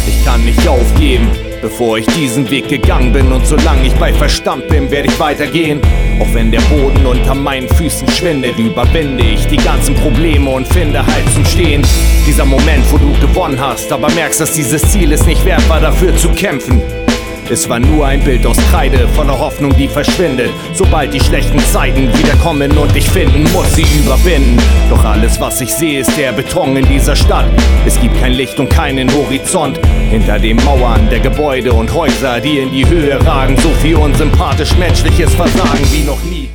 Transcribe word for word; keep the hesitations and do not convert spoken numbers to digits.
Ich kann nicht aufgeben, bevor ich diesen Weg gegangen bin. Und solange ich bei Verstand bin, werde ich weitergehen. Auch wenn der Boden unter meinen Füßen schwindet, überwinde ich die ganzen Probleme und finde Halt zum Stehen. Dieser Moment, wo du gewonnen hast, aber merkst, dass dieses Ziel es nicht wert war, dafür zu kämpfen. Es war nur ein Bild aus Kreide, voller Hoffnung, die verschwindet. Sobald die schlechten Zeiten wiederkommen und ich finden, muss sie überwinden. Doch alles, was ich sehe, ist der Beton in dieser Stadt. Es gibt kein Licht und keinen Horizont. Hinter den Mauern der Gebäude und Häuser, die in die Höhe ragen. So viel unsympathisch menschliches Versagen wie noch nie.